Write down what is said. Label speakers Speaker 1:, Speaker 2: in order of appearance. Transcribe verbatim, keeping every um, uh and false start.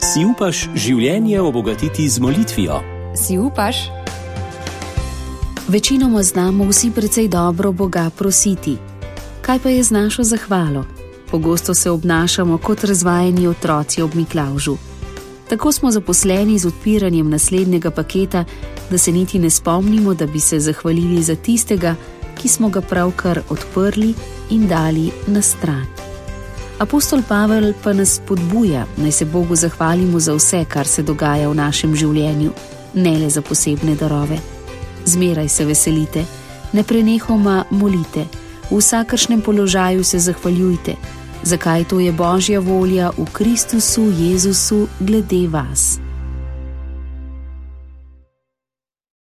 Speaker 1: Si upaš življenje obogatiti z molitvijo?
Speaker 2: Si upaš?
Speaker 3: Večinoma znamo vsi precej dobro Boga prositi. Kaj pa je z našo zahvalo? Pogosto se obnašamo kot razvajeni otroci ob Miklavžu. Tako smo zaposleni z odpiranjem naslednjega paketa, da se niti ne spomnimo, da bi se zahvalili za tistega, ki smo ga pravkar odprli in dali na stran. Apostol Pavel pa nas spodbuja, naj se Bogu zahvalimo za vse, kar se dogaja v našem življenju, ne le za posebne darove. Zmeraj se veselite, ne prenehoma molite, v vsakršnem položaju se zahvaljujte, zakaj to je Božja volja v Kristusu Jezusu glede vas.